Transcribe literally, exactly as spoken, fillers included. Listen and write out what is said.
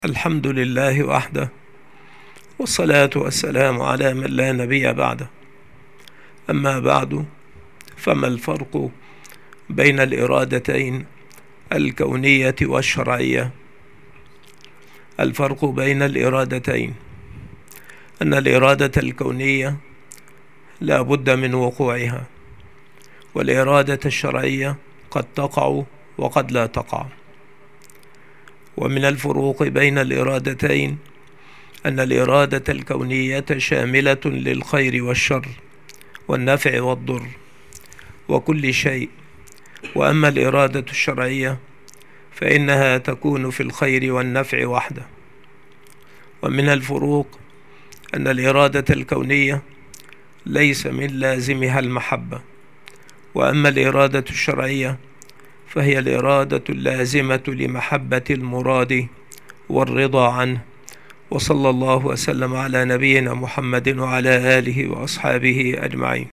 الحمد لله وحده، والصلاة والسلام على من لا نبي بعده. أما بعد، فما الفرق بين الإرادتين الكونية والشرعية؟ الفرق بين الإرادتين أن الإرادة الكونية لا بد من وقوعها، والإرادة الشرعية قد تقع وقد لا تقع. ومن الفروق بين الإرادتين أن الإرادة الكونية شاملة للخير والشر والنفع والضر وكل شيء، وأما الإرادة الشرعية فإنها تكون في الخير والنفع وحده. ومن الفروق أن الإرادة الكونية ليس من لازمها المحبة، وأما الإرادة الشرعية فهي الإرادة اللازمة لمحبة المراد والرضا عنه. وصلى الله وسلم على نبينا محمد وعلى آله وأصحابه أجمعين.